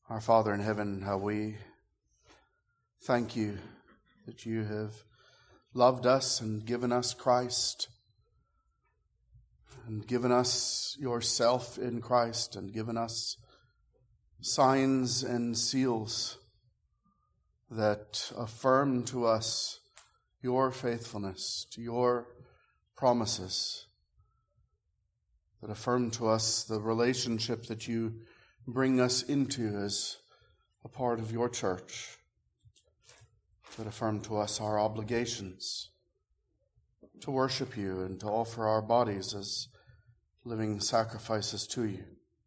Our Father in heaven, how we thank you that you have loved us and given us Christ, and given us yourself in Christ, and given us signs and seals that affirm to us your faithfulness to your promises, that affirm to us the relationship that you bring us into as a part of your church, that affirm to us our obligations to worship you and to offer our bodies as living sacrifices to you.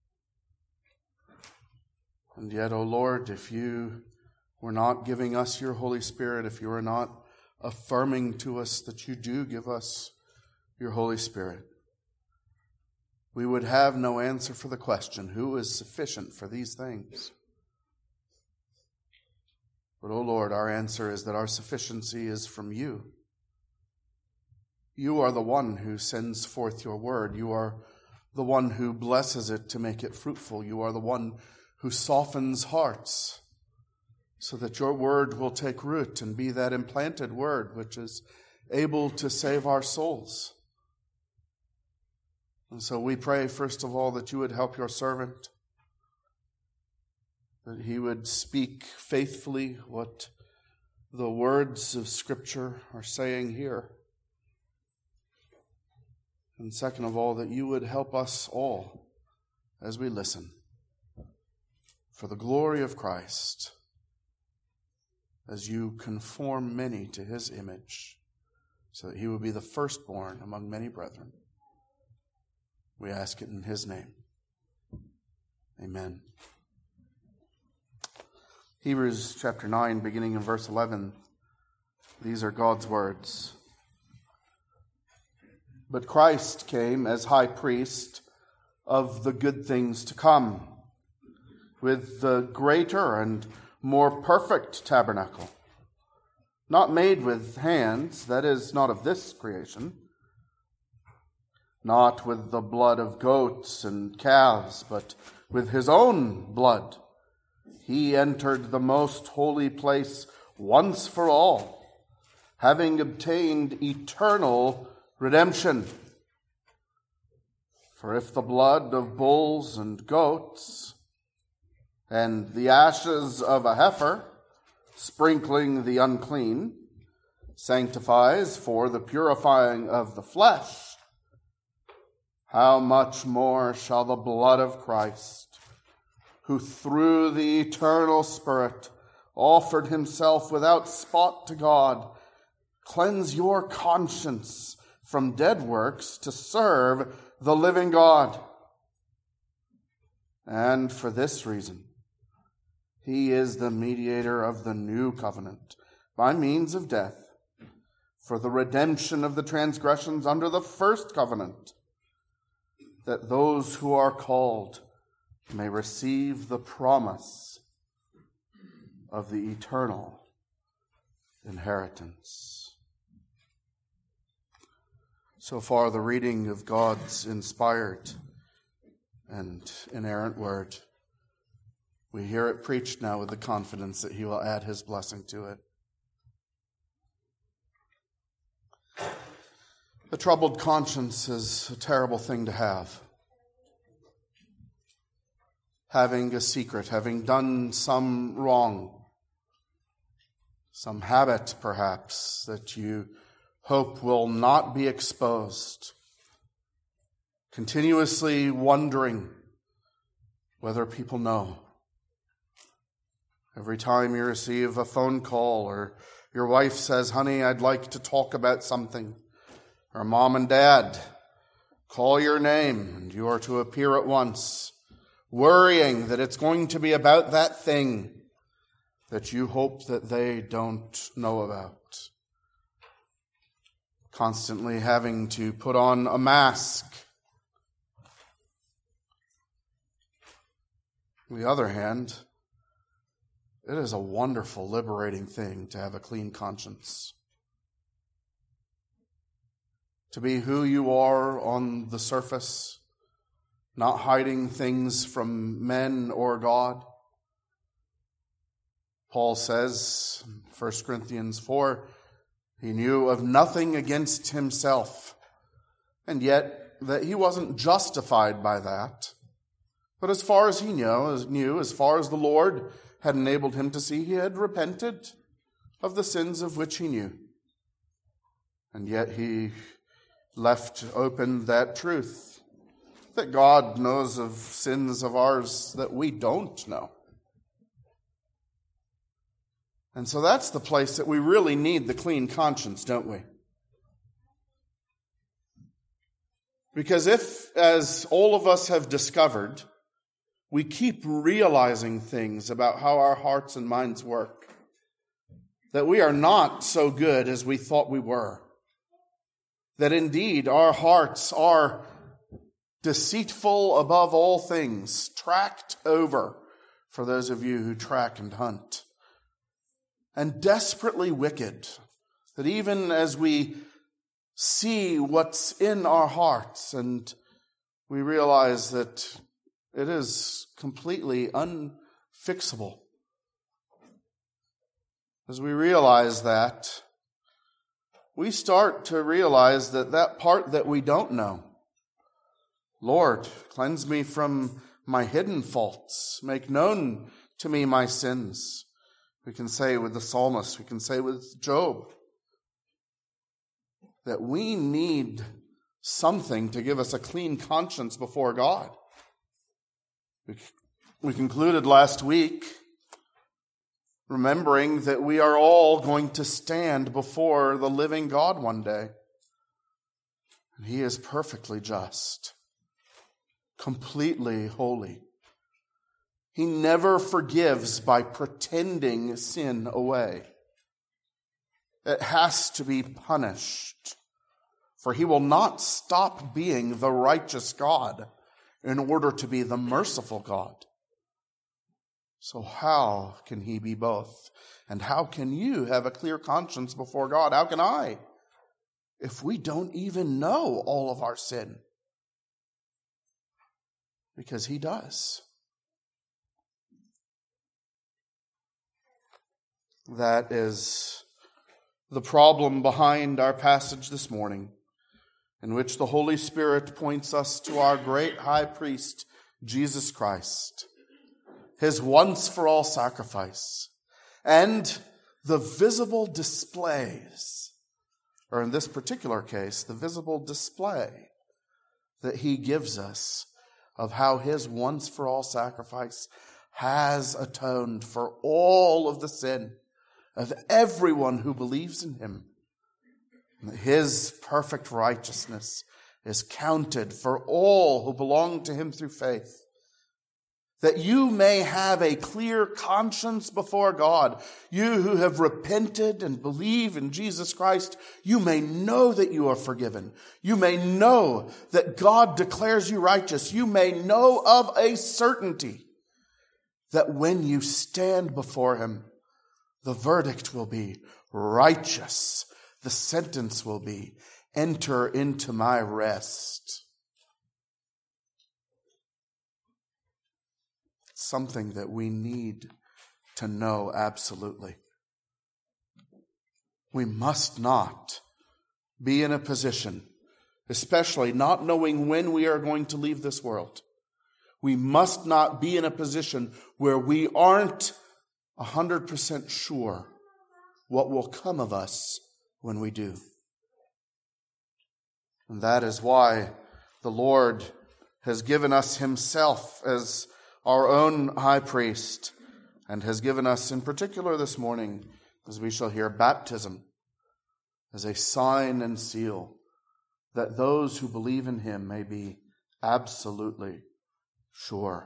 And yet, O Lord, if you were not giving us your Holy Spirit, if you were not affirming to us that you do give us your Holy Spirit, we would have no answer for the question, who is sufficient for these things? But, O Lord, our answer is that our sufficiency is from you. You are the one who sends forth your word. You are the one who blesses it to make it fruitful. You are the one who softens hearts so that your word will take root and be that implanted word which is able to save our souls. And so we pray, first of all, that you would help your servant, that he would speak faithfully what the words of Scripture are saying here. And second of all, that you would help us all as we listen, for the glory of Christ, as you conform many to his image, so that he would be the firstborn among many brethren. We ask it in his name. Amen. Hebrews chapter 9, beginning in verse 11. These are God's words. But Christ came as high priest of the good things to come, with the greater and more perfect tabernacle, not made with hands, that is, not of this creation, not with the blood of goats and calves, but with his own blood. He entered the most holy place once for all, having obtained eternal redemption. For if the blood of bulls and goats and the ashes of a heifer, sprinkling the unclean, sanctifies for the purifying of the flesh, how much more shall the blood of Christ, who through the eternal Spirit offered himself without spot to God, cleanse your conscience from dead works to serve the living God? And for this reason, he is the mediator of the new covenant by means of death, for the redemption of the transgressions under the first covenant, that those who are called may receive the promise of the eternal inheritance. So far, the reading of God's inspired and inerrant word. We hear it preached now with the confidence that he will add his blessing to it. A troubled conscience is a terrible thing to have. Having a secret, having done some wrong, some habit perhaps that you hope will not be exposed, continuously wondering whether people know. Every time you receive a phone call or your wife says, "Honey, I'd like to talk about something," or mom and dad call your name and you are to appear at once, worrying that it's going to be about that thing that you hope that they don't know about. Constantly having to put on a mask. On the other hand, it is a wonderful, liberating thing to have a clean conscience. To be who you are on the surface, not hiding things from men or God, Paul says, 1 Corinthians 4, he knew of nothing against himself, and yet that he wasn't justified by that. But as far as he knew, as far as the Lord had enabled him to see, he had repented of the sins of which he knew. And yet he left open that truth, that God knows of sins of ours that we don't know. And so that's the place that we really need the clean conscience, don't we? Because if, as all of us have discovered, we keep realizing things about how our hearts and minds work, that we are not so good as we thought we were, that indeed our hearts are deceitful above all things, tracked over, for those of you who track and hunt, and desperately wicked, that even as we see what's in our hearts and we realize that it is completely unfixable, as we realize that, we start to realize that part that we don't know, Lord, cleanse me from my hidden faults, make known to me my sins. We can say with the psalmist, we can say with Job, that we need something to give us a clean conscience before God. We concluded last week remembering that we are all going to stand before the living God one day. And he is perfectly just, completely holy. He never forgives by pretending sin away. It has to be punished, for he will not stop being the righteous God in order to be the merciful God. So how can he be both? And how can you have a clear conscience before God? How can I, if we don't even know all of our sin? Because he does. That is the problem behind our passage this morning, in which the Holy Spirit points us to our great high priest, Jesus Christ, his once-for-all sacrifice, and the visible displays, or in this particular case, the visible display that he gives us of how his once-for-all sacrifice has atoned for all of the sin of everyone who believes in him. His perfect righteousness is counted for all who belong to him through faith, that you may have a clear conscience before God. You who have repented and believe in Jesus Christ, you may know that you are forgiven. You may know that God declares you righteous. You may know of a certainty that when you stand before him, the verdict will be righteous. The sentence will be, enter into my rest. It's something that we need to know absolutely. We must not be in a position, especially not knowing when we are going to leave this world. We must not be in a position where we aren't 100% sure what will come of us when we do. And that is why the Lord has given us himself as our own high priest, and has given us in particular this morning, as we shall hear, baptism as a sign and seal that those who believe in him may be absolutely sure.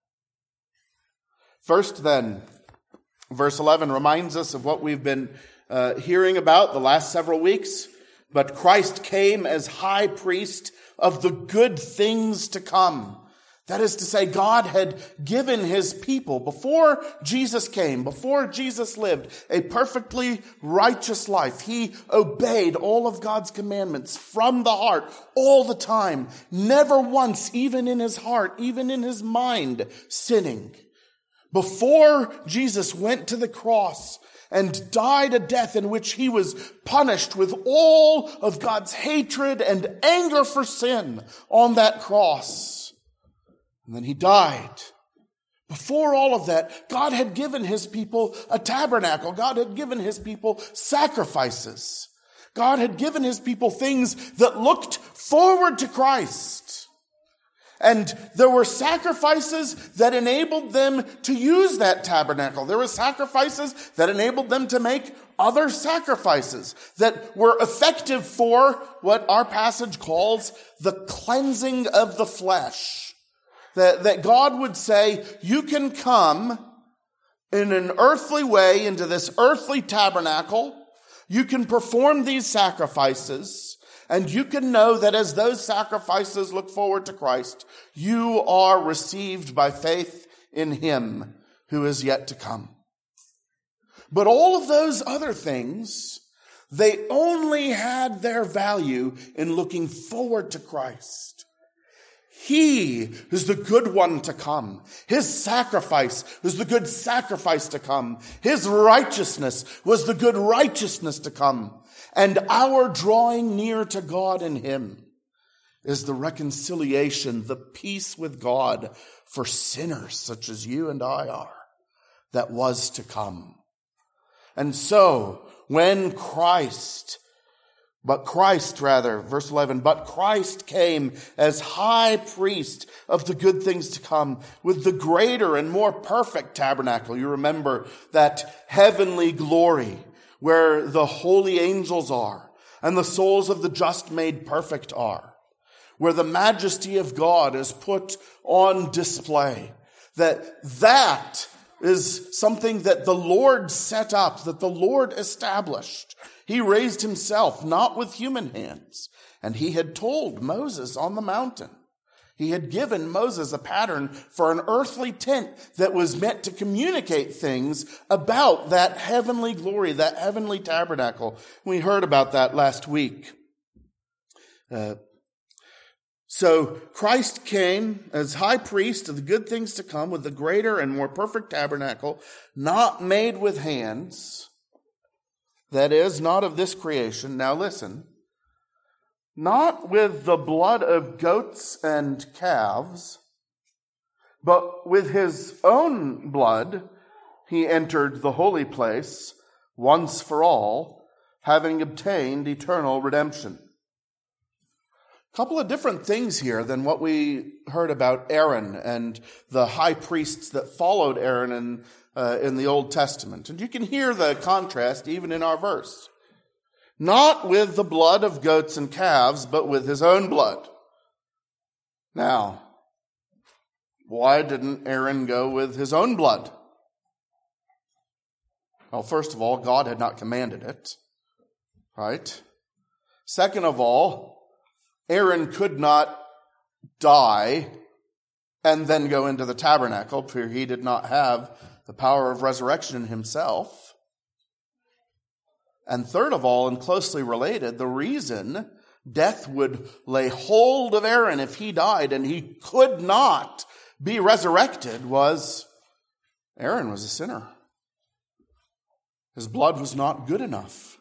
First then, verse 11 reminds us of what we've been hearing about the last several weeks. But Christ came as high priest of the good things to come. That is to say, God had given his people, before Jesus came, before Jesus lived, a perfectly righteous life. He obeyed all of God's commandments from the heart, all the time, never once, even in his heart, even in his mind, sinning. Before Jesus went to the cross and died a death in which he was punished with all of God's hatred and anger for sin on that cross. And then he died. Before all of that, God had given his people a tabernacle. God had given his people sacrifices. God had given his people things that looked forward to Christ. And there were sacrifices that enabled them to use that tabernacle. There were sacrifices that enabled them to make other sacrifices that were effective for what our passage calls the cleansing of the flesh. That God would say, you can come in an earthly way into this earthly tabernacle. You can perform these sacrifices. And you can know that as those sacrifices look forward to Christ, you are received by faith in him who is yet to come. But all of those other things, they only had their value in looking forward to Christ. He is the good one to come. His sacrifice was the good sacrifice to come. His righteousness was the good righteousness to come. And our drawing near to God in him is the reconciliation, the peace with God for sinners such as you and I are, that was to come. And so, when Christ came as high priest of the good things to come with the greater and more perfect tabernacle. You remember that heavenly glory where the holy angels are and the souls of the just made perfect are, where the majesty of God is put on display. That is something that the Lord set up, that the Lord established. He raised himself, not with human hands. And he had told Moses on the mountain. He had given Moses a pattern for an earthly tent that was meant to communicate things about that heavenly glory, that heavenly tabernacle. We heard about that last week. So Christ came as high priest of the good things to come with the greater and more perfect tabernacle, not made with hands. That is, not of this creation. Now listen. Not with the blood of goats and calves, but with his own blood he entered the holy place once for all, having obtained eternal redemption. A couple of different things here than what we heard about Aaron and the high priests that followed Aaron in the Old Testament. And you can hear the contrast even in our verse. Not with the blood of goats and calves, but with his own blood. Now, why didn't Aaron go with his own blood? Well, first of all, God had not commanded it, right? Second of all, Aaron could not die and then go into the tabernacle, for he did not have the power of resurrection in himself. And third of all, and closely related, the reason death would lay hold of Aaron if he died and he could not be resurrected was Aaron was a sinner. His blood was not good enough.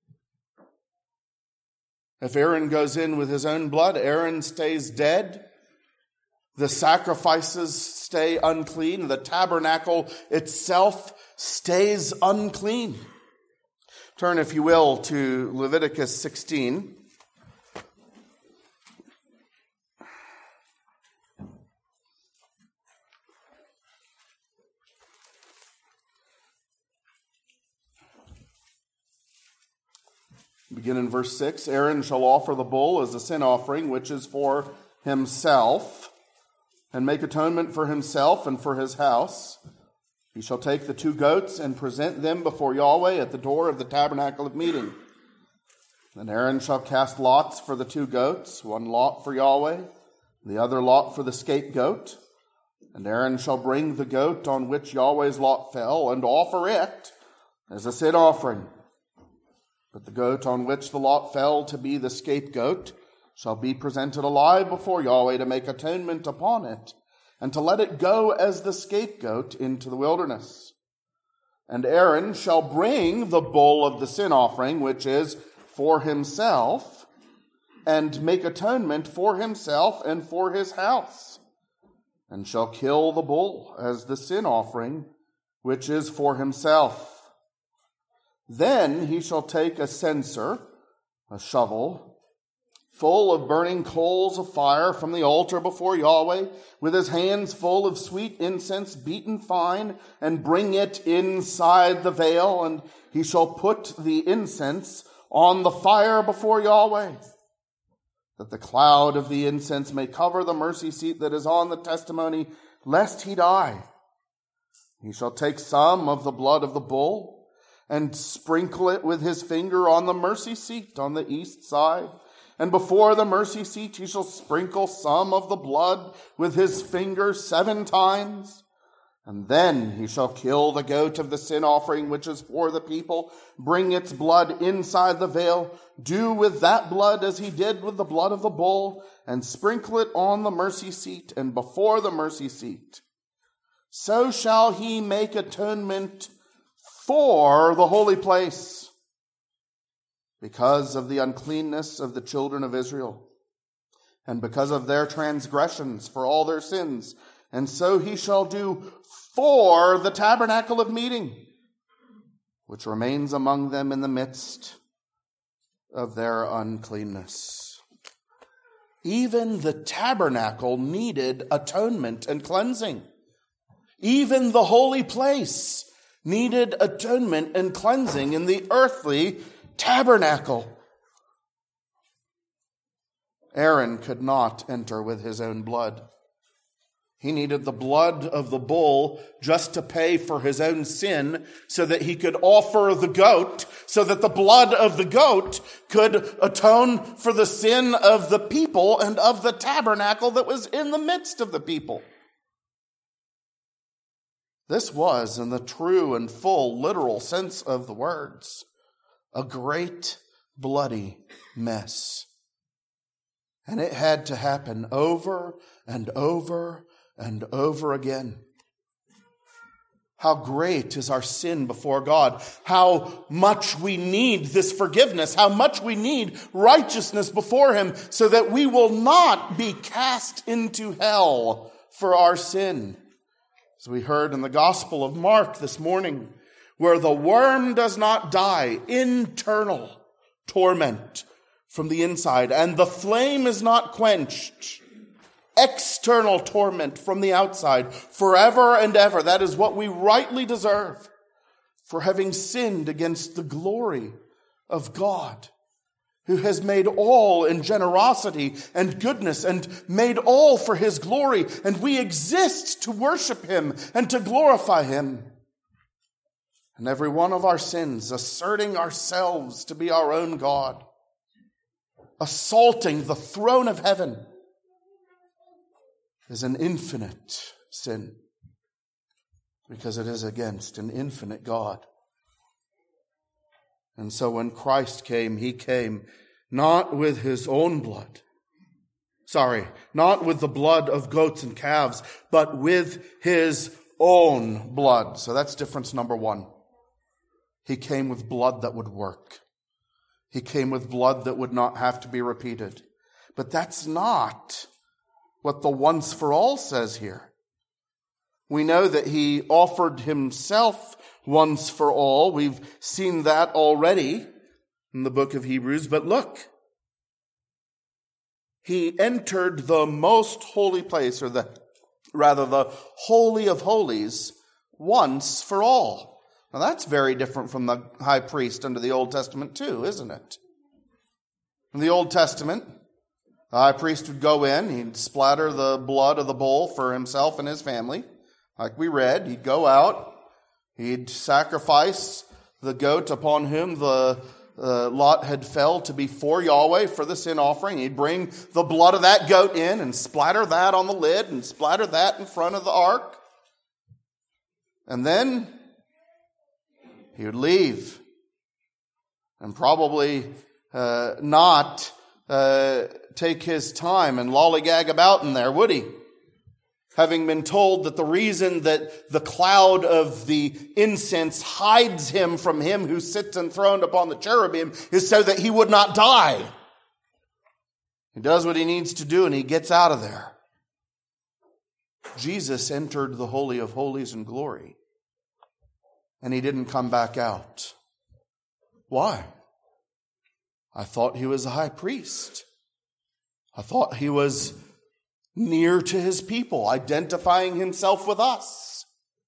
If Aaron goes in with his own blood, Aaron stays dead. The sacrifices stay unclean. The tabernacle itself stays unclean. Turn, if you will, to Leviticus 16. Begin in verse 6. Aaron shall offer the bull as a sin offering, which is for himself, and make atonement for himself and for his house. He shall take the 2 goats and present them before Yahweh at the door of the tabernacle of meeting. Then Aaron shall cast lots for the 2 goats, 1 lot for Yahweh, the other lot for the scapegoat. And Aaron shall bring the goat on which Yahweh's lot fell and offer it as a sin offering. But the goat on which the lot fell to be the scapegoat shall be presented alive before Yahweh to make atonement upon it. and to let it go as the scapegoat into the wilderness. And Aaron shall bring the bull of the sin offering, which is for himself, and make atonement for himself and for his house, and shall kill the bull as the sin offering, which is for himself. Then he shall take a censer, a shovel, full of burning coals of fire from the altar before Yahweh, with his hands full of sweet incense beaten fine, and bring it inside the veil, and he shall put the incense on the fire before Yahweh, that the cloud of the incense may cover the mercy seat that is on the testimony, lest he die. He shall take some of the blood of the bull, and sprinkle it with his finger on the mercy seat on the east side. And before the mercy seat he shall sprinkle some of the blood with his finger 7 times. And then he shall kill the goat of the sin offering, which is for the people, bring its blood inside the veil, do with that blood as he did with the blood of the bull, and sprinkle it on the mercy seat and before the mercy seat. So shall he make atonement for the holy place, because of the uncleanness of the children of Israel, and because of their transgressions for all their sins. And so he shall do for the tabernacle of meeting, which remains among them in the midst of their uncleanness. Even the tabernacle needed atonement and cleansing. Even the holy place needed atonement and cleansing in the earthly tabernacle. Aaron could not enter with his own blood. He needed the blood of the bull just to pay for his own sin so that he could offer the goat, so that the blood of the goat could atone for the sin of the people and of the tabernacle that was in the midst of the people. This was, in the true and full literal sense of the words, a great bloody mess. And it had to happen over and over and over again. How great is our sin before God. How much we need this forgiveness. How much we need righteousness before him so that we will not be cast into hell for our sin. As we heard in the Gospel of Mark this morning, where the worm does not die, internal torment from the inside, and the flame is not quenched, external torment from the outside, forever and ever. That is what we rightly deserve for having sinned against the glory of God, who has made all in generosity and goodness and made all for his glory. And we exist to worship him and to glorify him. And every one of our sins, asserting ourselves to be our own God, assaulting the throne of heaven, is an infinite sin, because it is against an infinite God. And so when Christ came, he came not with his own blood. Not with the blood of goats and calves, but with his own blood. So that's difference number 1. He came with blood that would work. He came with blood that would not have to be repeated. But that's not what the once for all says here. We know that he offered himself once for all. We've seen that already in the book of Hebrews. But look, he entered the most holy place, or the Holy of Holies, once for all. Now that's very different from the high priest under the Old Testament too, isn't it? In the Old Testament, the high priest would go in, he'd splatter the blood of the bull for himself and his family. Like we read, he'd go out, he'd sacrifice the goat upon whom the lot had fell to be for Yahweh for the sin offering. He'd bring the blood of that goat in and splatter that on the lid and splatter that in front of the ark. And then he would leave and probably not take his time and lollygag about in there, would he? having been told that the reason that the cloud of the incense hides him from him who sits enthroned upon the cherubim is so that he would not die. He does what he needs to do and he gets out of there. Jesus entered the Holy of Holies in glory, and he didn't come back out. Why? I thought he was a high priest. I thought he was near to his people, identifying himself with us.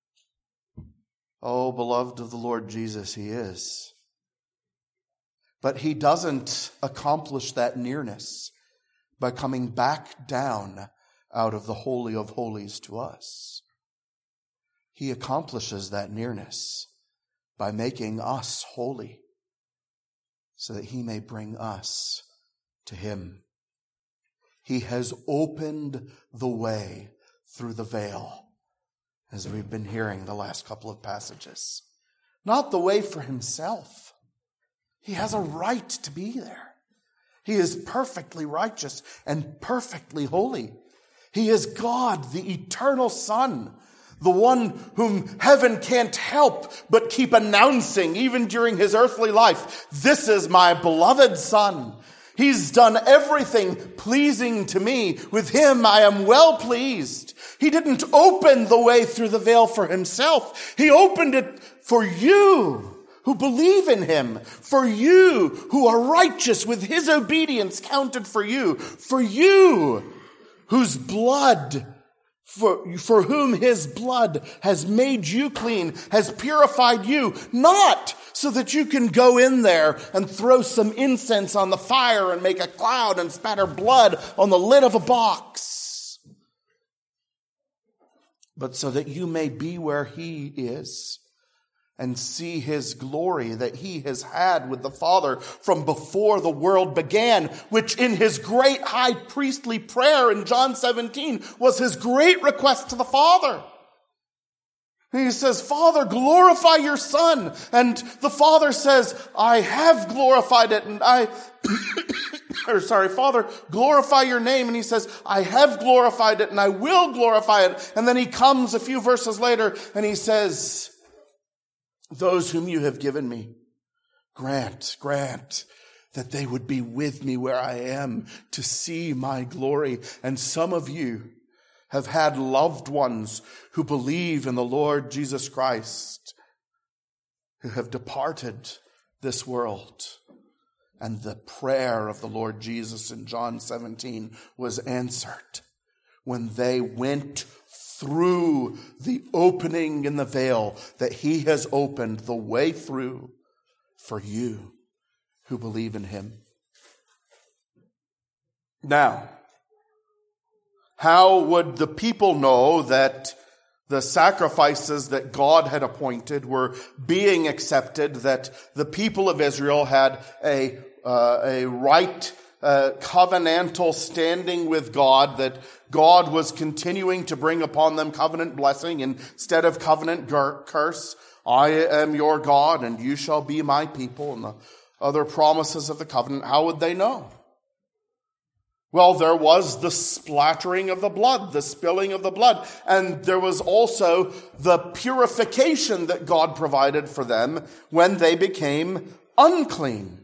Oh, beloved of the Lord Jesus, he is. But he doesn't accomplish that nearness by coming back down out of the Holy of Holies to us. He accomplishes that nearness by making us holy so that he may bring us to him. He has opened the way through the veil, as we've been hearing the last couple of passages. Not the way for himself. He has a right to be there. He is perfectly righteous and perfectly holy. He is God, the eternal Son, the one whom heaven can't help but keep announcing even during his earthly life. This is my beloved Son. He's done everything pleasing to me. With him I am well pleased. He didn't open the way through the veil for himself. He opened it for you who believe in him, for you who are righteous with his obedience counted for you whose blood, for whom his blood has made you clean, has purified you, not so that you can go in there and throw some incense on the fire and make a cloud and spatter blood on the lid of a box, but so that you may be where he is and see his glory that he has had with the Father from before the world began, which in his great high priestly prayer in John 17 was his great request to the Father. And he says, Father, glorify your Son. And the Father says, I have glorified it. And Father, glorify your name. And he says, I have glorified it and I will glorify it. And then he comes a few verses later and he says, those whom you have given me, grant that they would be with me where I am to see my glory. And some of you have had loved ones who believe in the Lord Jesus Christ, who have departed this world. And the prayer of the Lord Jesus in John 17 was answered when they went through the opening in the veil that he has opened the way through for you who believe in him. Now, how would the people know that the sacrifices that God had appointed were being accepted, that the people of Israel had a right covenantal standing with God, that God was continuing to bring upon them covenant blessing instead of covenant curse? I am your God and you shall be my people, and the other promises of the covenant. How would they know? Well, there was the splattering of the blood, the spilling of the blood, and there was also the purification that God provided for them when they became unclean.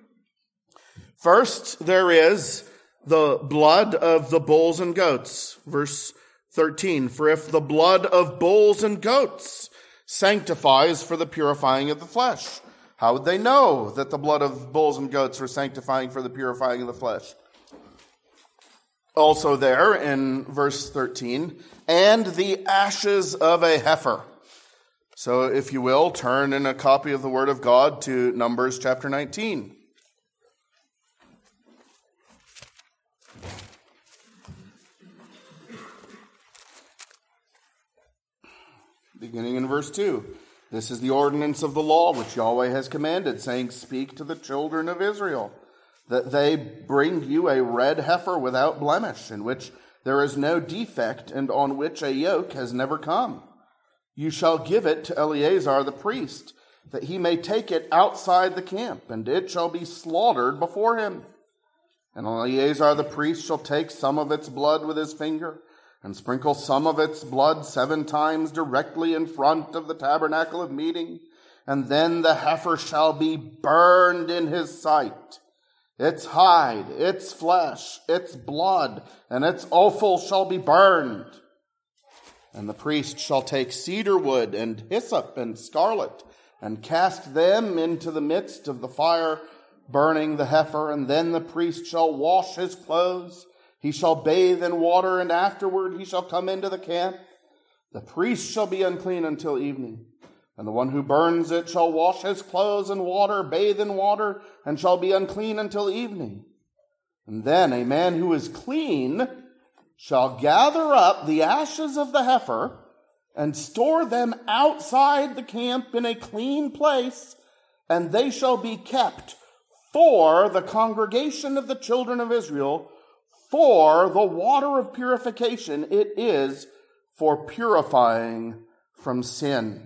First, there is the blood of the bulls and goats. Verse 13, for if the blood of bulls and goats sanctifies for the purifying of the flesh. How would they know that the blood of bulls and goats were sanctifying for the purifying of the flesh? Also there in verse 13, and the ashes of a heifer. So if you will, turn in a copy of the Word of God to Numbers chapter 19. Beginning in verse 2. This is the ordinance of the law which Yahweh has commanded, saying, speak to the children of Israel, that they bring you a red heifer without blemish, in which there is no defect, and on which a yoke has never come. You shall give it to Eleazar the priest, that he may take it outside the camp, and it shall be slaughtered before him. And Eleazar the priest shall take some of its blood with his finger, and sprinkle some of its blood 7 times directly in front of the tabernacle of meeting. And then the heifer shall be burned in his sight. Its hide, its flesh, its blood, and its offal shall be burned. And the priest shall take cedar wood and hyssop and scarlet, and cast them into the midst of the fire, burning the heifer. And then the priest shall wash his clothes. He shall bathe in water, and afterward he shall come into the camp. The priest shall be unclean until evening. And the one who burns it shall wash his clothes in water, bathe in water, and shall be unclean until evening. And then a man who is clean shall gather up the ashes of the heifer and store them outside the camp in a clean place, and they shall be kept for the congregation of the children of Israel, for the water of purification. It is for purifying from sin.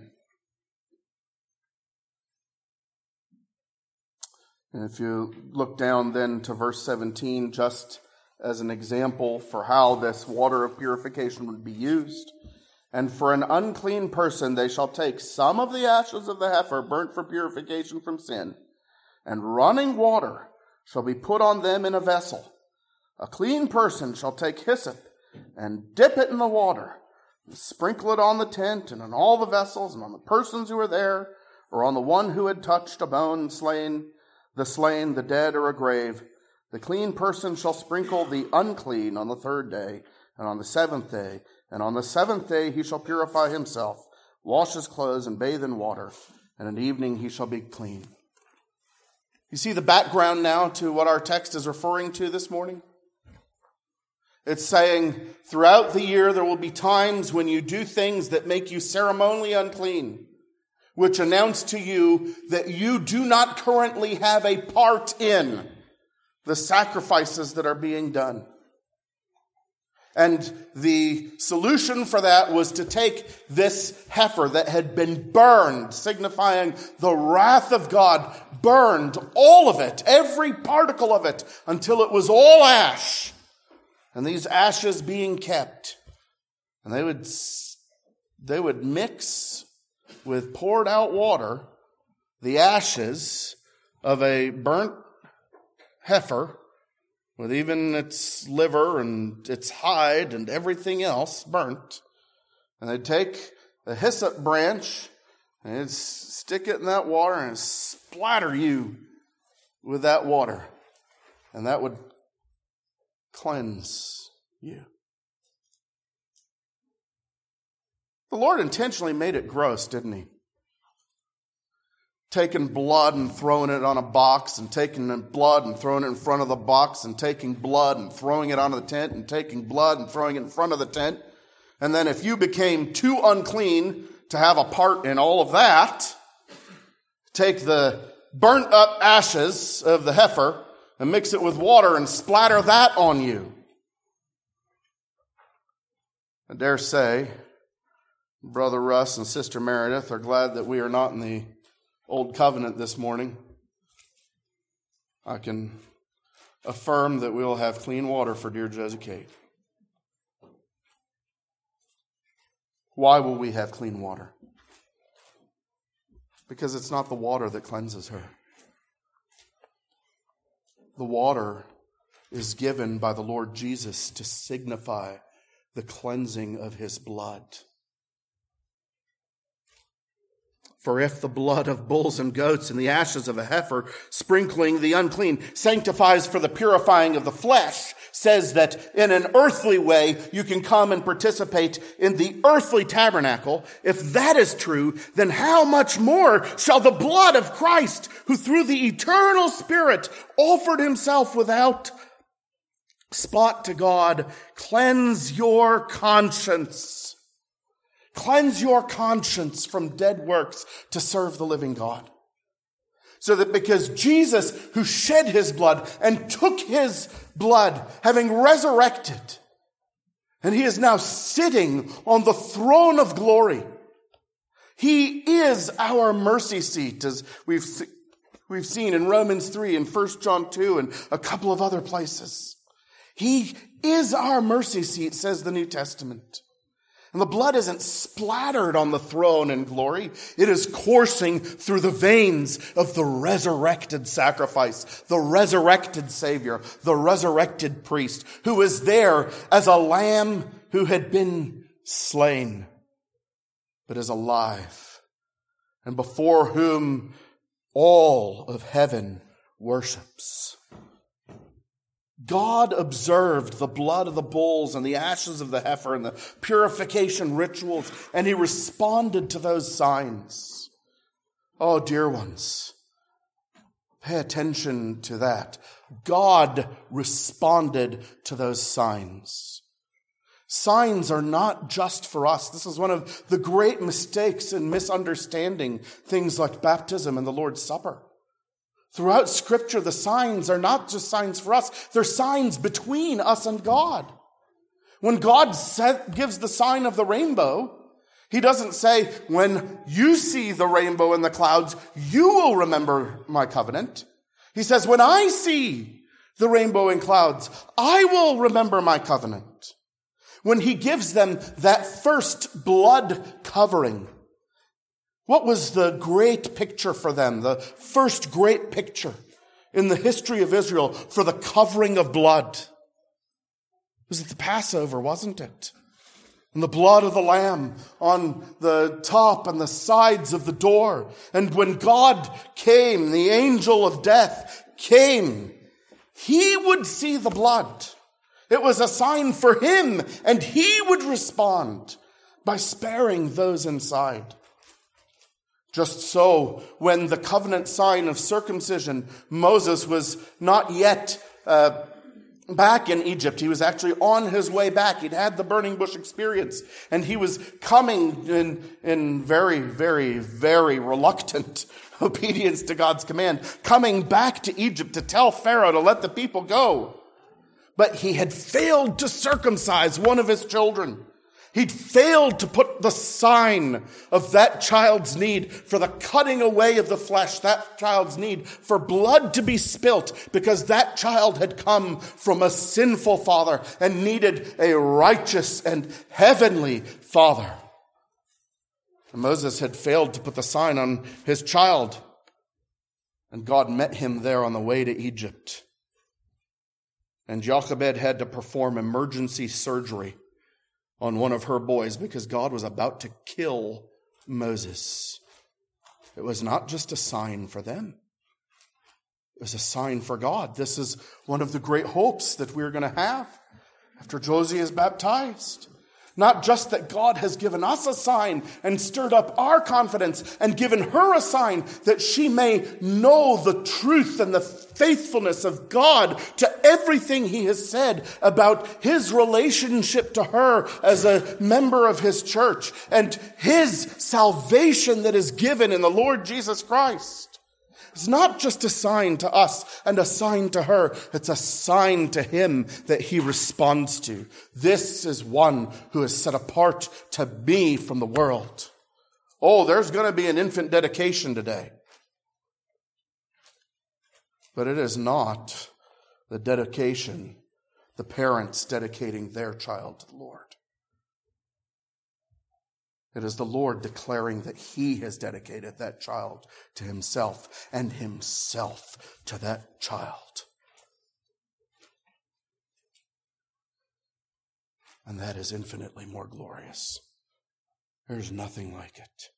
And if you look down then to verse 17, just as an example for how this water of purification would be used. And for an unclean person, they shall take some of the ashes of the heifer burnt for purification from sin, and running water shall be put on them in a vessel. A clean person shall take hyssop and dip it in the water, and sprinkle it on the tent and on all the vessels and on the persons who were there, or on the one who had touched a bone, the dead, or a grave. The clean person shall sprinkle the unclean on the 3rd day, and on the 7th day, and on the 7th day he shall purify himself, wash his clothes, and bathe in water, and at evening he shall be clean. You see the background now to what our text is referring to this morning? It's saying throughout the year there will be times when you do things that make you ceremonially unclean, which announce to you that you do not currently have a part in the sacrifices that are being done. And the solution for that was to take this heifer that had been burned, signifying the wrath of God, burned all of it, every particle of it, until it was all ash. And these ashes being kept. And they would mix with poured out water the ashes of a burnt heifer, with even its liver and its hide and everything else burnt. And they'd take a hyssop branch and they'd stick it in that water and splatter you with that water. And that would cleanse you. The Lord intentionally made it gross, didn't he? Taking blood and throwing it on a box, and taking blood and throwing it in front of the box, and taking blood and throwing it onto the tent, and taking blood and throwing it in front of the tent. And then if you became too unclean to have a part in all of that, take the burnt up ashes of the heifer and mix it with water and splatter that on you. I dare say Brother Russ and Sister Meredith are glad that we are not in the Old Covenant this morning. I can affirm that we will have clean water for dear Josie Kate. Why will we have clean water? Because it's not the water that cleanses her. The water is given by the Lord Jesus to signify the cleansing of his blood. For if the blood of bulls and goats and the ashes of a heifer, sprinkling the unclean, sanctifies for the purifying of the flesh, says that in an earthly way you can come and participate in the earthly tabernacle, if that is true, then how much more shall the blood of Christ, who through the eternal Spirit offered himself without spot to God, cleanse your conscience. Cleanse your conscience from dead works to serve the living God. So that because Jesus, who shed his blood and took his blood, having resurrected, and he is now sitting on the throne of glory, he is our mercy seat, as we've seen in Romans 3 and 1 John 2 and a couple of other places. He is our mercy seat, says the New Testament. And the blood isn't splattered on the throne in glory. It is coursing through the veins of the resurrected sacrifice, the resurrected Savior, the resurrected priest, who is there as a lamb who had been slain, but is alive, and before whom all of heaven worships. God observed the blood of the bulls and the ashes of the heifer and the purification rituals, and he responded to those signs. Oh, dear ones, pay attention to that. God responded to those signs. Signs are not just for us. This is one of the great mistakes in misunderstanding things like baptism and the Lord's Supper. Throughout Scripture, the signs are not just signs for us. They're signs between us and God. When God gives the sign of the rainbow, he doesn't say, when you see the rainbow in the clouds, you will remember my covenant. He says, when I see the rainbow in clouds, I will remember my covenant. When he gives them that first blood covering, what was the great picture for them? The first great picture in the history of Israel for the covering of blood. It was at the Passover, wasn't it? And the blood of the lamb on the top and the sides of the door. And when God came, the angel of death came, he would see the blood. It was a sign for him, and he would respond by sparing those inside. Just so, when the covenant sign of circumcision, Moses was not yet back in Egypt. He was actually on his way back. He'd had the burning bush experience, and he was coming in very, very, very reluctant obedience to God's command, coming back to Egypt to tell Pharaoh to let the people go. But he had failed to circumcise one of his children. He'd failed to put the sign of that child's need for the cutting away of the flesh, that child's need for blood to be spilt, because that child had come from a sinful father and needed a righteous and heavenly father. And Moses had failed to put the sign on his child, and God met him there on the way to Egypt. And Jochebed had to perform emergency surgery on one of her boys because God was about to kill Moses. It was not just a sign for them. It was a sign for God. This is one of the great hopes that we're going to have after Josie is baptized. Not just that God has given us a sign and stirred up our confidence and given her a sign that she may know the truth and the faithfulness of God to everything he has said about his relationship to her as a member of his church and his salvation that is given in the Lord Jesus Christ. It's not just a sign to us and a sign to her. It's a sign to him that he responds to. This is one who is set apart to me from the world. Oh, there's going to be an infant dedication today. But it is not the dedication, the parents dedicating their child to the Lord. It is the Lord declaring that he has dedicated that child to himself and himself to that child. And that is infinitely more glorious. There's nothing like it.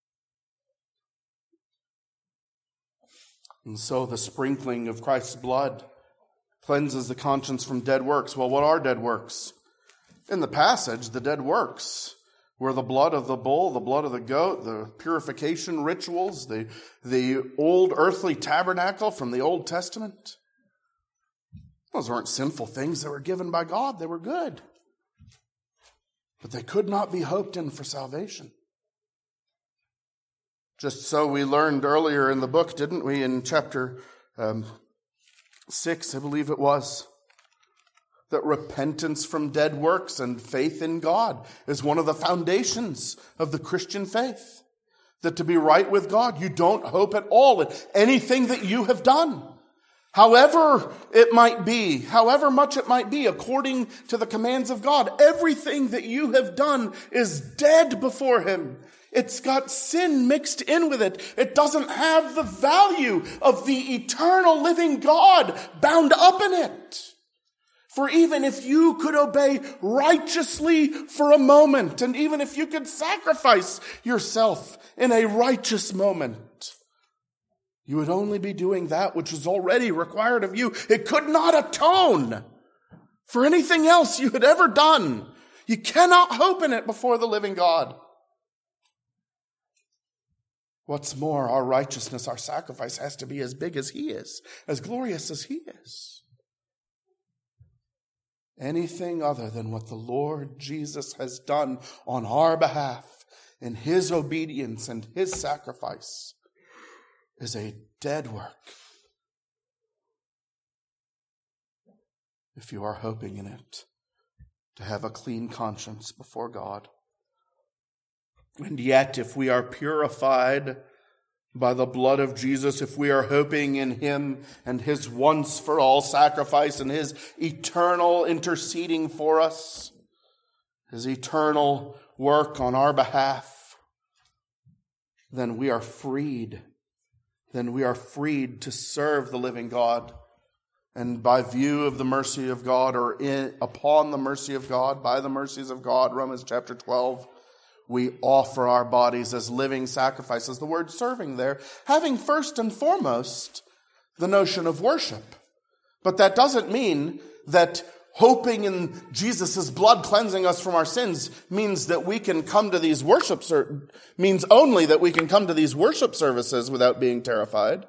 And so the sprinkling of Christ's blood cleanses the conscience from dead works. Well, what are dead works? In the passage, the dead works were the blood of the bull, the blood of the goat, the purification rituals, the old earthly tabernacle from the Old Testament. Those weren't sinful things that were given by God. They were good. But they could not be hoped in for salvation. Just so we learned earlier in the book, didn't we, in chapter 6, I believe it was, that repentance from dead works and faith in God is one of the foundations of the Christian faith. That to be right with God, you don't hope at all in anything that you have done. However it might be, however much it might be, according to the commands of God, everything that you have done is dead before him. It's got sin mixed in with it. It doesn't have the value of the eternal living God bound up in it. For even if you could obey righteously for a moment, and even if you could sacrifice yourself in a righteous moment, you would only be doing that which is already required of you. It could not atone for anything else you had ever done. You cannot hope in it before the living God. What's more, our righteousness, our sacrifice has to be as big as he is, as glorious as he is. Anything other than what the Lord Jesus has done on our behalf in his obedience and his sacrifice is a dead work. If you are hoping in it to have a clean conscience before God. And yet, if we are purified by the blood of Jesus, if we are hoping in him and his once for all sacrifice and his eternal interceding for us, his eternal work on our behalf, then we are freed. Then we are freed to serve the living God. And by view of the mercy of God, or upon the mercy of God, by the mercies of God, Romans chapter 12, we offer our bodies as living sacrifices. The word serving there, having first and foremost the notion of worship. But that doesn't mean that hoping in Jesus' blood cleansing us from our sins means that we can come to these means only that we can come to these worship services without being terrified.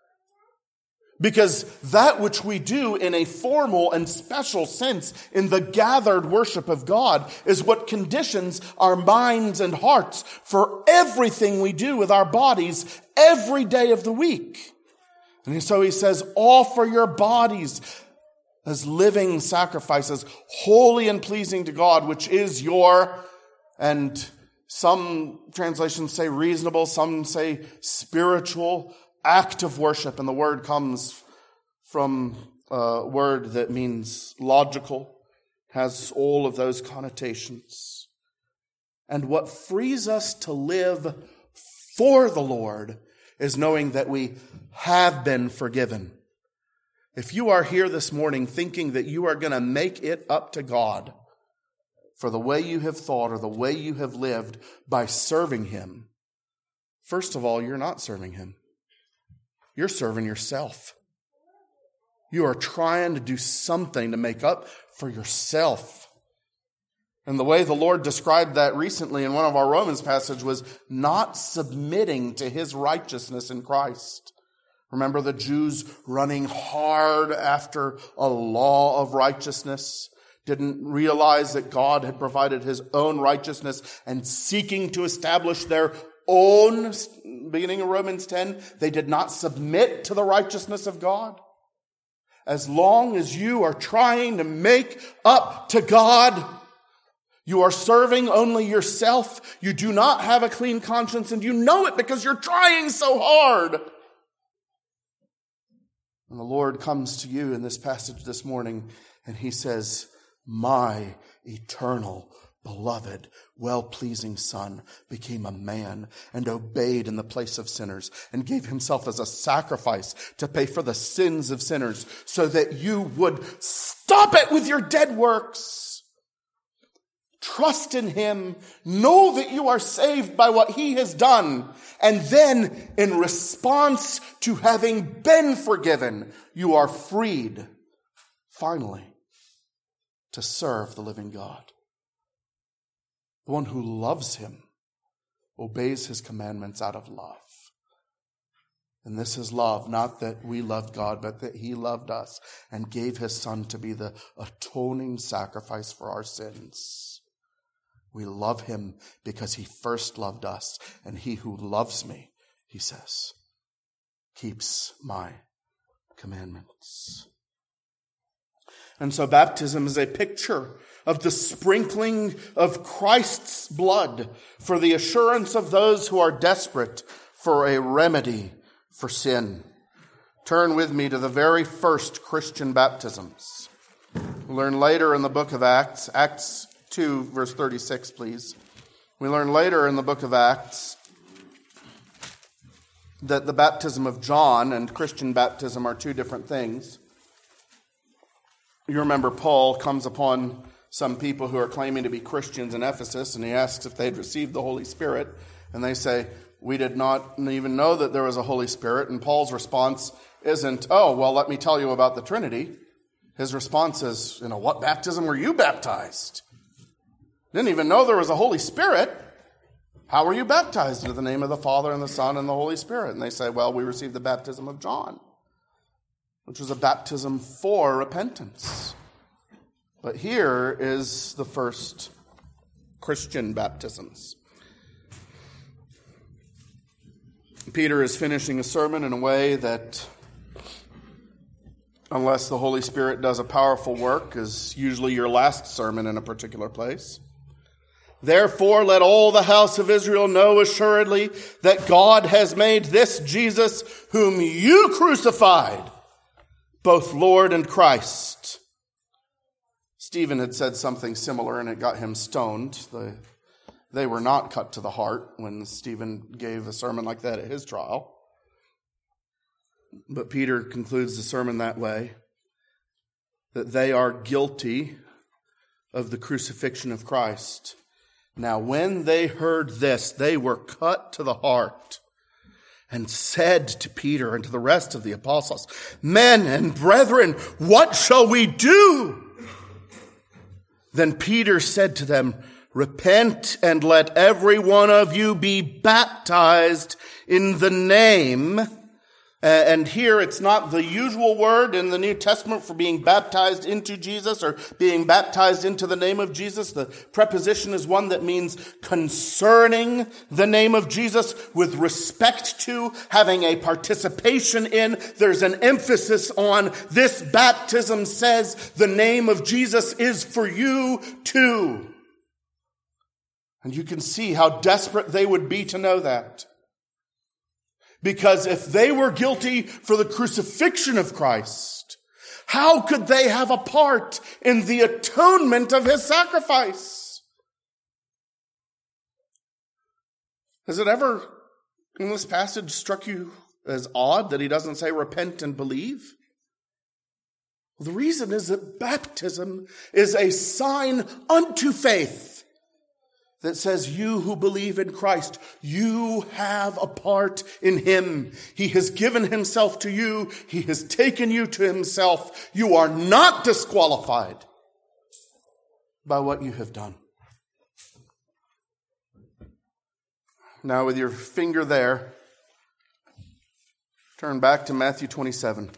Because that which we do in a formal and special sense in the gathered worship of God is what conditions our minds and hearts for everything we do with our bodies every day of the week. And so he says, offer your bodies as living sacrifices, holy and pleasing to God, which is your, and some translations say reasonable, some say spiritual act of worship. And the word comes from a word that means logical, has all of those connotations. And what frees us to live for the Lord is knowing that we have been forgiven. If you are here this morning thinking that you are going to make it up to God for the way you have thought or the way you have lived by serving him, first of all, you're not serving him. You're serving yourself. You are trying to do something to make up for yourself. And the way the Lord described that recently in one of our Romans passages was not submitting to his righteousness in Christ. Remember the Jews running hard after a law of righteousness, didn't realize that God had provided his own righteousness and seeking to establish their own, beginning of Romans 10, they did not submit to the righteousness of God. As long as you are trying to make up to God, you are serving only yourself. You do not have a clean conscience, and you know it because you're trying so hard. And the Lord comes to you in this passage this morning, and he says, my eternal, beloved, well-pleasing Son became a man and obeyed in the place of sinners and gave himself as a sacrifice to pay for the sins of sinners so that you would stop it with your dead works. Trust in him. Know that you are saved by what he has done. And then, in response to having been forgiven, you are freed, finally, to serve the living God. The one who loves him obeys his commandments out of love. And this is love, not that we loved God, but that he loved us and gave his Son to be the atoning sacrifice for our sins. We love him because he first loved us. And he who loves me, he says, keeps my commandments. And so baptism is a picture of the sprinkling of Christ's blood for the assurance of those who are desperate for a remedy for sin. turn with me to the very first Christian baptisms. We learn later in the book of Acts, Acts 2, verse 36, please. We learn later in the book of Acts that the baptism of John and Christian baptism are two different things. You remember Paul comes upon some people who are claiming to be Christians in Ephesus, and he asks if they'd received the Holy Spirit, and they say, we did not even know that there was a Holy Spirit. And Paul's response isn't, oh, well, let me tell you about the Trinity. His response is, what baptism were you baptized? Didn't even know there was a Holy Spirit. How were you baptized? Into the name of the Father and the Son and the Holy Spirit. And they say, well, we received the baptism of John, which was a baptism for repentance. But here is the first Christian baptisms. Peter is finishing a sermon in a way that, unless the Holy Spirit does a powerful work, is usually your last sermon in a particular place. Therefore, let all the house of Israel know assuredly that God has made this Jesus, whom you crucified, both Lord and Christ. Stephen had said something similar, and it got him stoned. They were not cut to the heart when Stephen gave a sermon like that at his trial. But Peter concludes the sermon that way, that they are guilty of the crucifixion of Christ. Now, when they heard this, they were cut to the heart and said to Peter and to the rest of the apostles, men and brethren, what shall we do? Then Peter said to them, repent and let every one of you be baptized in the name. And here it's not the usual word in the New Testament for being baptized into Jesus or being baptized into the name of Jesus. The preposition is one that means concerning the name of Jesus, with respect to, having a participation in. There's an emphasis on this baptism says the name of Jesus is for you too. And you can see how desperate they would be to know that. Because if they were guilty for the crucifixion of Christ, how could they have a part in the atonement of his sacrifice? Has it ever, in this passage, struck you as odd that he doesn't say repent and believe? Well, the reason is that baptism is a sign unto faith that says, you who believe in Christ, you have a part in him. He has given himself to you. He has taken you to himself. You are not disqualified by what you have done. Now, with your finger there, turn back to Matthew 27.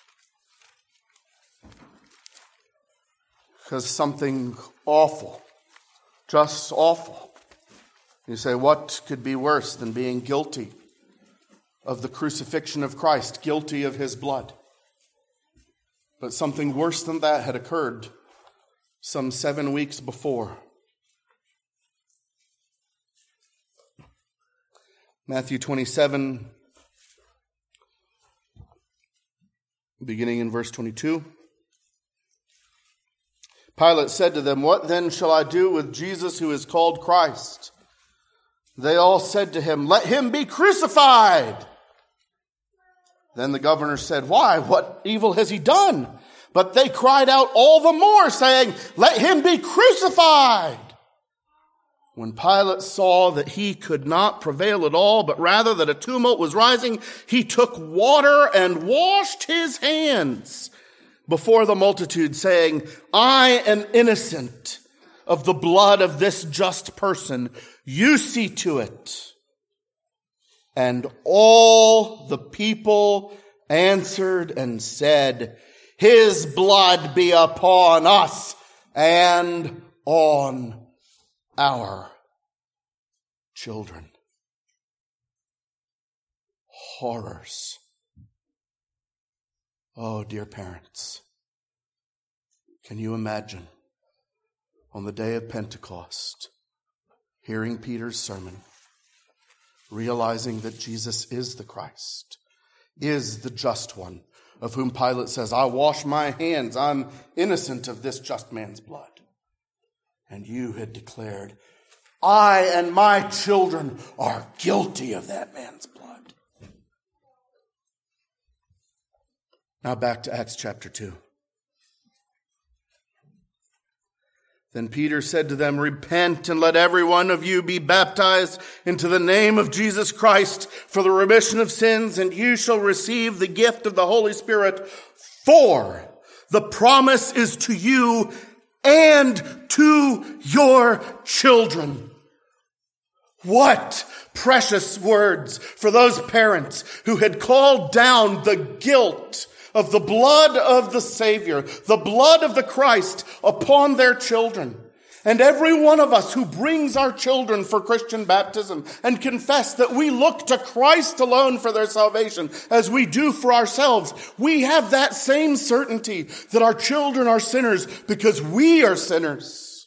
Because something awful, just awful. You say, what could be worse than being guilty of the crucifixion of Christ, guilty of his blood? But something worse than that had occurred some 7 weeks before. Matthew 27, beginning in verse 22. Pilate said to them, what then shall I do with Jesus who is called Christ? They all said to him, let him be crucified. Then the governor said, why? What evil has he done? But they cried out all the more, saying, let him be crucified. When Pilate saw that he could not prevail at all, but rather that a tumult was rising, he took water and washed his hands before the multitude, saying, I am innocent of the blood of this just person. You see to it. And all the people answered and said, his blood be upon us and on our children. Horrors. Oh, dear parents, can you imagine on the day of Pentecost, hearing Peter's sermon, realizing that Jesus is the Christ, is the just one, of whom Pilate says, I wash my hands, I'm innocent of this just man's blood. And you had declared, I and my children are guilty of that man's blood. Now back to Acts chapter 2. Then Peter said to them, repent and let every one of you be baptized into the name of Jesus Christ for the remission of sins, and you shall receive the gift of the Holy Spirit, for the promise is to you and to your children. What precious words for those parents who had called down the guilt of the blood of the Savior, the blood of the Christ upon their children. And every one of us who brings our children for Christian baptism and confess that we look to Christ alone for their salvation as we do for ourselves, we have that same certainty that our children are sinners because we are sinners.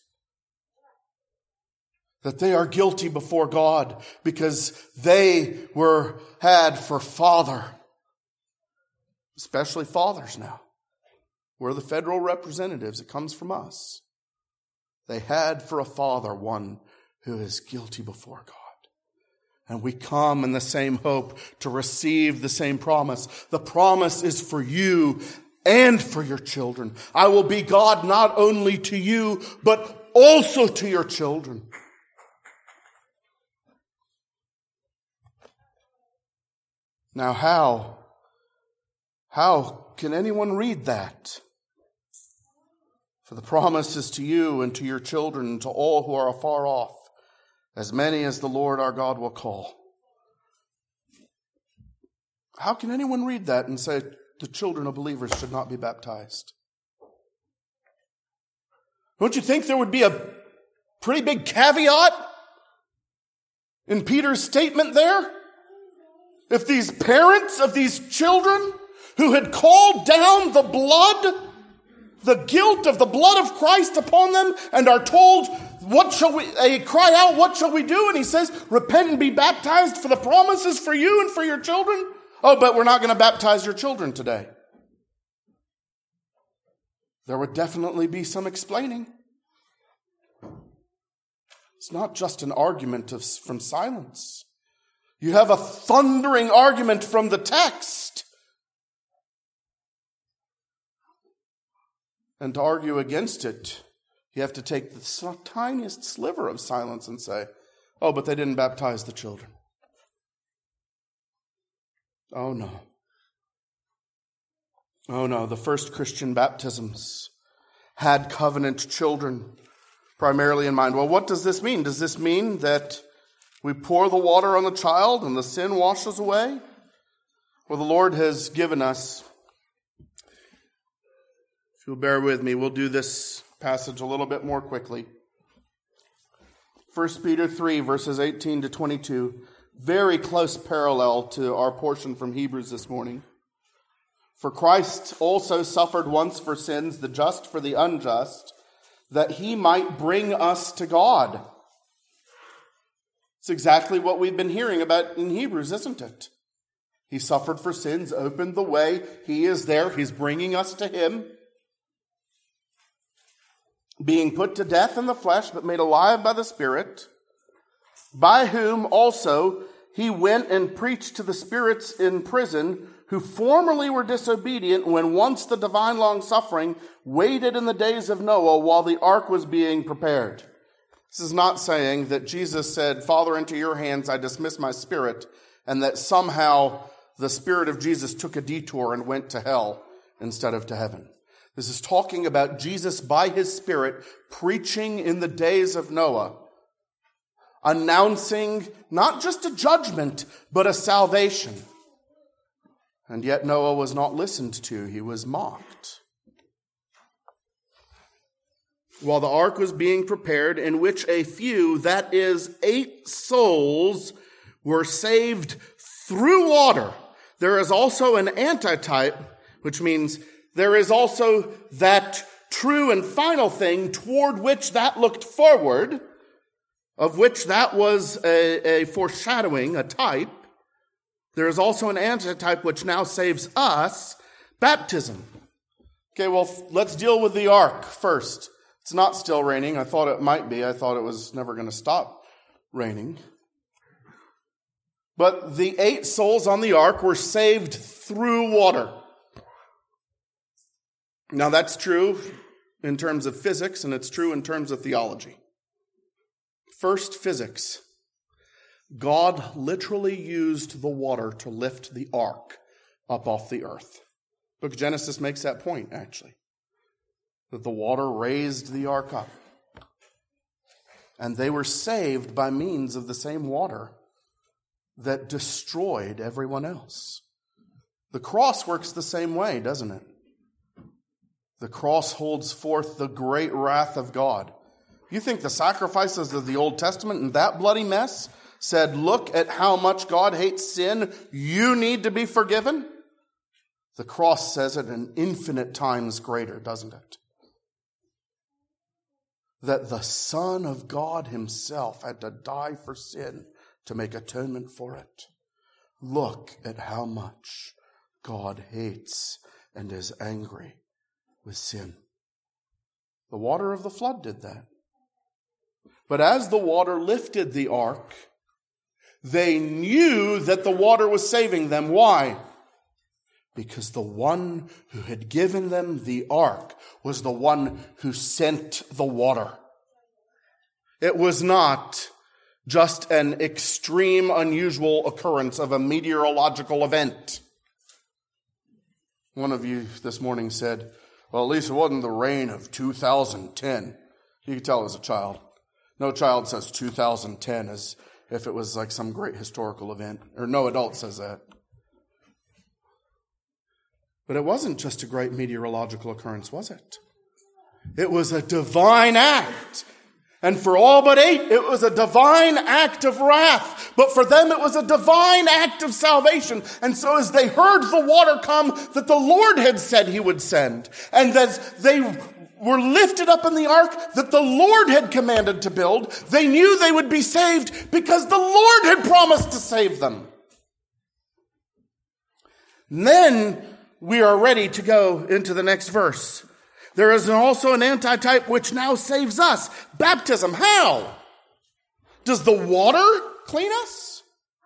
That they are guilty before God because they had for father. Especially fathers now. We're the federal representatives. It comes from us. They had for a father one who is guilty before God. And we come in the same hope to receive the same promise. The promise is for you and for your children. I will be God not only to you, but also to your children. Now how can anyone read that? For the promise is to you and to your children and to all who are afar off, as many as the Lord our God will call. How can anyone read that and say the children of believers should not be baptized? Don't you think there would be a pretty big caveat in Peter's statement there? If these parents of these children who had called down the blood, the guilt of the blood of Christ upon them, and are told, they cry out, what shall we do? And he says, repent and be baptized, for the promise is for you and for your children. Oh, but we're not going to baptize your children today. There would definitely be some explaining. It's not just an argument from silence. You have a thundering argument from the text. And to argue against it, you have to take the tiniest sliver of silence and say, oh, but they didn't baptize the children. Oh, no. Oh, no. The first Christian baptisms had covenant children primarily in mind. Well, what does this mean? Does this mean that we pour the water on the child and the sin washes away? Well, the Lord has given us, if you'll bear with me, we'll do this passage a little bit more quickly. 1 Peter 3, verses 18 to 22, very close parallel to our portion from Hebrews this morning. For Christ also suffered once for sins, the just for the unjust, that he might bring us to God. It's exactly what we've been hearing about in Hebrews, isn't it? He suffered for sins, opened the way. He is there. He's bringing us to him. Being put to death in the flesh, but made alive by the Spirit, by whom also he went and preached to the spirits in prison, who formerly were disobedient when once the divine long-suffering waited in the days of Noah while the ark was being prepared. This is not saying that Jesus said, Father, into your hands I dismiss my spirit, and that somehow the Spirit of Jesus took a detour and went to hell instead of to heaven. This is talking about Jesus by his Spirit preaching in the days of Noah, announcing not just a judgment, but a salvation. And yet Noah was not listened to. He was mocked. While the ark was being prepared, in which a few, that is 8 souls, were saved through water. There is also an antitype, which means there is also that true and final thing toward which that looked forward, of which that was a foreshadowing, a type. There is also an antitype which now saves us, baptism. Okay, well, let's deal with the ark first. It's not still raining. I thought it might be. I thought it was never going to stop raining. But the 8 souls on the ark were saved through water. Now that's true in terms of physics, and it's true in terms of theology. First, physics. God literally used the water to lift the ark up off the earth. Book of Genesis makes that point, actually. That the water raised the ark up. And they were saved by means of the same water that destroyed everyone else. The cross works the same way, doesn't it? The cross holds forth the great wrath of God. You think the sacrifices of the Old Testament and that bloody mess said, look at how much God hates sin, you need to be forgiven? The cross says it an infinite times greater, doesn't it? That the Son of God himself had to die for sin to make atonement for it. Look at how much God hates and is angry with sin. The water of the flood did that. But as the water lifted the ark, they knew that the water was saving them. Why? Because the one who had given them the ark was the one who sent the water. It was not just an extreme, unusual occurrence of a meteorological event. One of you this morning said, well, at least it wasn't the rain of 2010. You could tell it was a child. No child says 2010 as if it was like some great historical event. Or no adult says that. But it wasn't just a great meteorological occurrence, was it? It was a divine act. And for all but 8, it was a divine act of wrath. But for them, it was a divine act of salvation. And so as they heard the water come that the Lord had said he would send, and as they were lifted up in the ark that the Lord had commanded to build, they knew they would be saved because the Lord had promised to save them. And then we are ready to go into the next verse. There is also an antitype which now saves us. Baptism. How? Does the water clean us?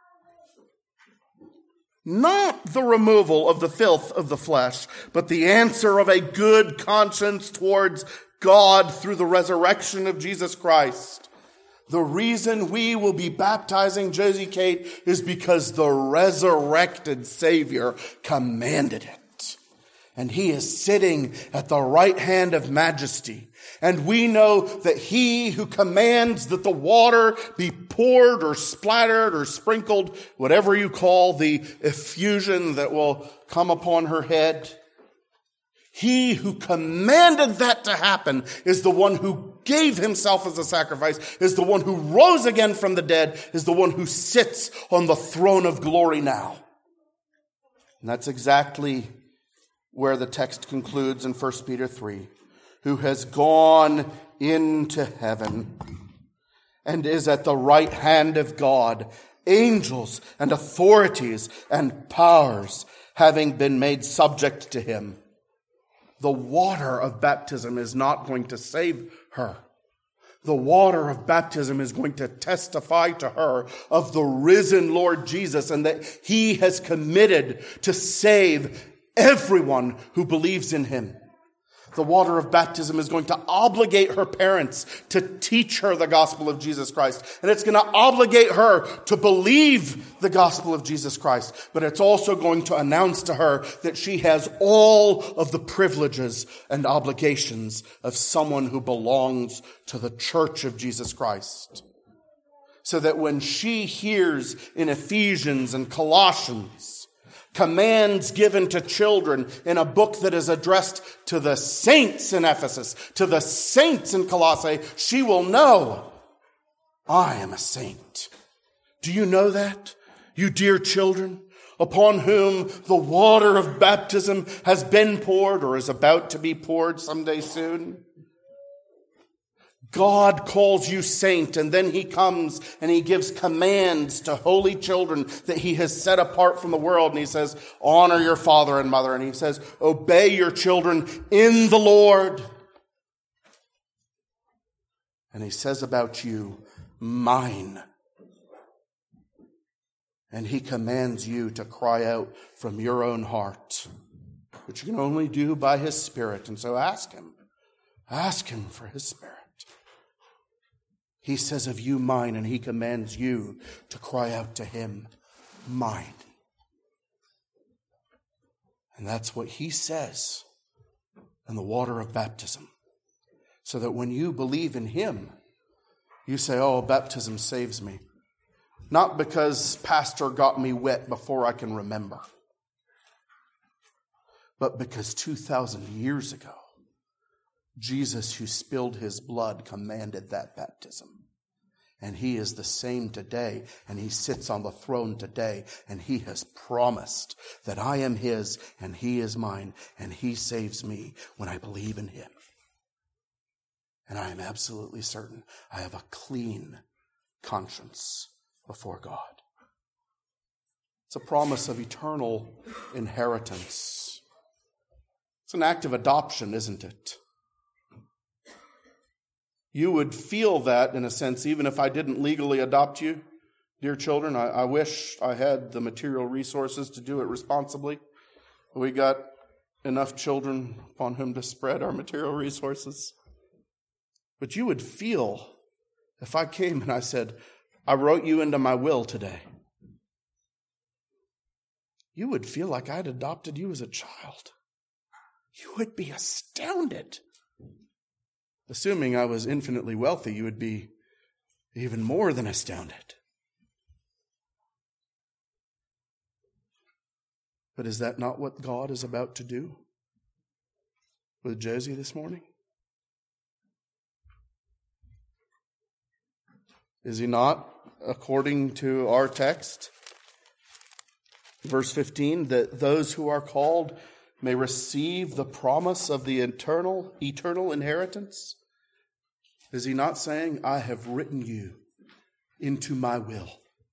Not the removal of the filth of the flesh, but the answer of a good conscience towards God through the resurrection of Jesus Christ. The reason we will be baptizing Josie Kate is because the resurrected Savior commanded it. And he is sitting at the right hand of majesty. And we know that he who commands that the water be poured or splattered or sprinkled, whatever you call the effusion that will come upon her head, he who commanded that to happen is the one who gave himself as a sacrifice, is the one who rose again from the dead, is the one who sits on the throne of glory now. And that's exactly where the text concludes in 1 Peter 3, who has gone into heaven and is at the right hand of God, angels and authorities and powers having been made subject to him. The water of baptism is not going to save her. The water of baptism is going to testify to her of the risen Lord Jesus and that he has committed to save everyone who believes in him. The water of baptism is going to obligate her parents to teach her the gospel of Jesus Christ. And it's going to obligate her to believe the gospel of Jesus Christ. But it's also going to announce to her that she has all of the privileges and obligations of someone who belongs to the church of Jesus Christ. So that when she hears in Ephesians and Colossians commands given to children in a book that is addressed to the saints in Ephesus, to the saints in Colossae, she will know, I am a saint. Do you know that, you dear children, upon whom the water of baptism has been poured or is about to be poured someday soon? God calls you saint, and then he comes and he gives commands to holy children that he has set apart from the world. And he says, honor your father and mother. And he says, obey your children in the Lord. And he says about you, mine. And he commands you to cry out from your own heart, which you can only do by his Spirit. And so ask him for his Spirit. He says of you, mine, and he commands you to cry out to him, mine. And that's what he says in the water of baptism. So that when you believe in him, you say, oh, baptism saves me. Not because pastor got me wet before I can remember, but because 2,000 years ago, Jesus, who spilled his blood, commanded that baptism. And he is the same today, and he sits on the throne today, and he has promised that I am his, and he is mine, and he saves me when I believe in him. And I am absolutely certain I have a clean conscience before God. It's a promise of eternal inheritance. It's an act of adoption, isn't it? You would feel that, in a sense, even if I didn't legally adopt you. Dear children, I wish I had the material resources to do it responsibly. We got enough children upon whom to spread our material resources. But you would feel, if I came and I said, I wrote you into my will today, you would feel like I'd adopted you as a child. You would be astounded. Assuming I was infinitely wealthy, you would be even more than astounded. But is that not what God is about to do with Josie this morning? Is he not, according to our text, verse 15, that those who are called may receive the promise of the eternal inheritance? Is he not saying, I have written you into my will?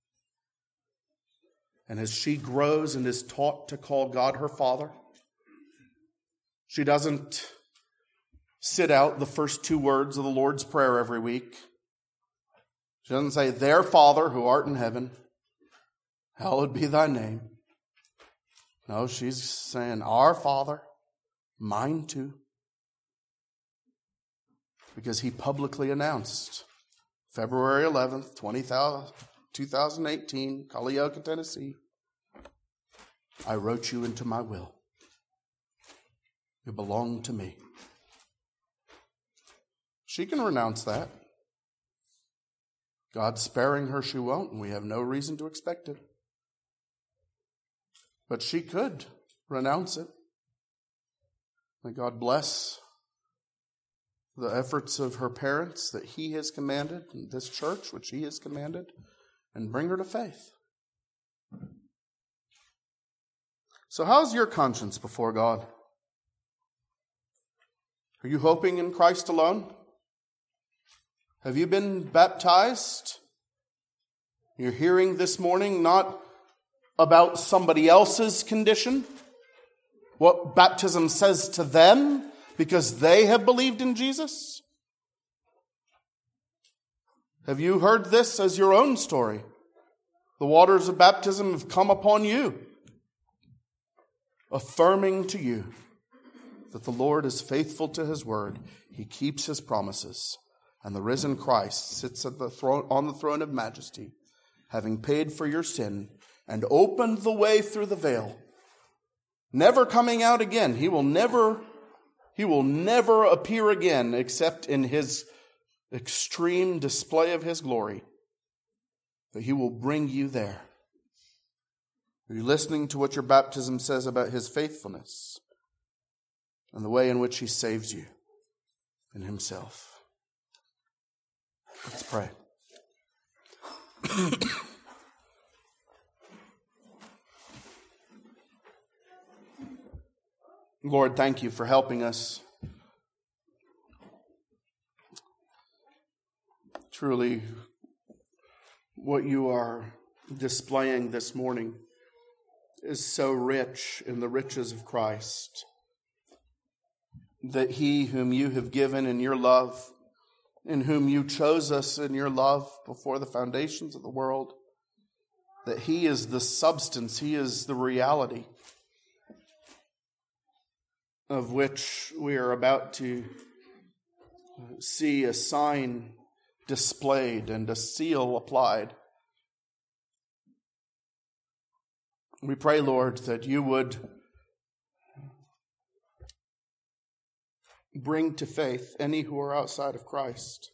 And as she grows and is taught to call God her Father, she doesn't sit out the first two words of the Lord's Prayer every week. She doesn't say, their Father who art in heaven, hallowed be thy name. No, she's saying, our Father, mine too. Because he publicly announced, February 11th, 2018, Culleoka, Tennessee, I wrote you into my will. You belong to me. She can renounce that. God sparing her, she won't, and we have no reason to expect it. But she could renounce it. May God bless the efforts of her parents that he has commanded, and this church which he has commanded, and bring her to faith. So how's your conscience before God? Are you hoping in Christ alone? Have you been baptized? You're hearing this morning not about somebody else's condition, what baptism says to them because they have believed in Jesus. Have you heard this as your own story? The waters of baptism have come upon you, affirming to you that the Lord is faithful to his word. He keeps his promises. And the risen Christ sits at the throne, on the throne of majesty, having paid for your sin and opened the way through the veil, never coming out again. He will never appear again except in his extreme display of his glory. But he will bring you there. Are you listening to what your baptism says about his faithfulness and the way in which he saves you in himself? Let's pray. Lord, thank you for helping us Truly, what you are displaying this morning is so rich in the riches of Christ, that he whom you have given in your love, in whom you chose us in your love before the foundations of the world, that he is the substance, he is the reality of which we are about to see a sign displayed and a seal applied. We pray, Lord, that you would bring to faith any who are outside of Christ,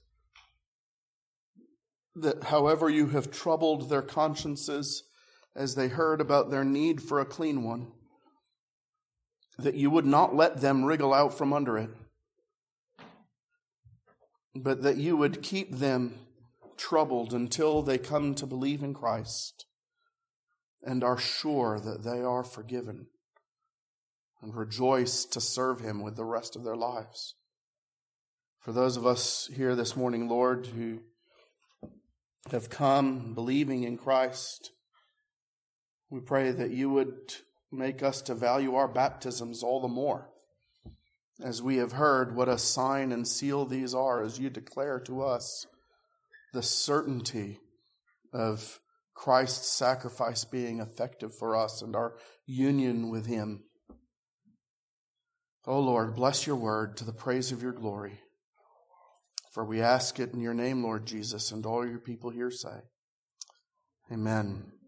that however you have troubled their consciences as they heard about their need for a clean one, that you would not let them wriggle out from under it, but that you would keep them troubled until they come to believe in Christ and are sure that they are forgiven and rejoice to serve him with the rest of their lives. For those of us here this morning, Lord, who have come believing in Christ, we pray that you would make us to value our baptisms all the more, as we have heard what a sign and seal these are, as you declare to us the certainty of Christ's sacrifice being effective for us and our union with him. O Lord, bless your word to the praise of your glory. For we ask it in your name, Lord Jesus, and all your people here say, Amen.